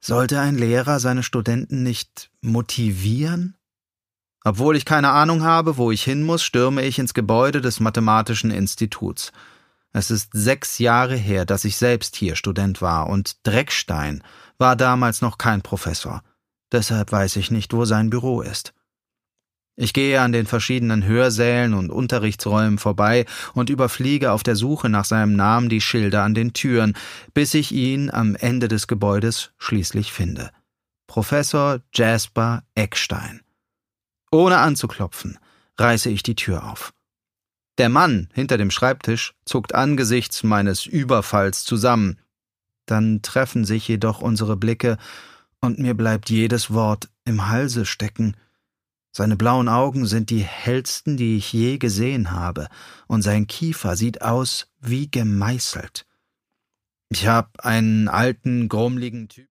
Sollte ein Lehrer seine Studenten nicht motivieren? Obwohl ich keine Ahnung habe, wo ich hin muss, stürme ich ins Gebäude des Mathematischen Instituts. Es ist 6 Jahre her, dass ich selbst hier Student war, und Dreckstein war damals noch kein Professor. Deshalb weiß ich nicht, wo sein Büro ist. Ich gehe an den verschiedenen Hörsälen und Unterrichtsräumen vorbei und überfliege auf der Suche nach seinem Namen die Schilder an den Türen, bis ich ihn am Ende des Gebäudes schließlich finde. Professor Jasper Eckstein. Ohne anzuklopfen, reiße ich die Tür auf. Der Mann hinter dem Schreibtisch zuckt angesichts meines Überfalls zusammen. Dann treffen sich jedoch unsere Blicke, und mir bleibt jedes Wort im Halse stecken. Seine blauen Augen sind die hellsten, die ich je gesehen habe, und sein Kiefer sieht aus wie gemeißelt. Ich habe einen alten, grummligen Typ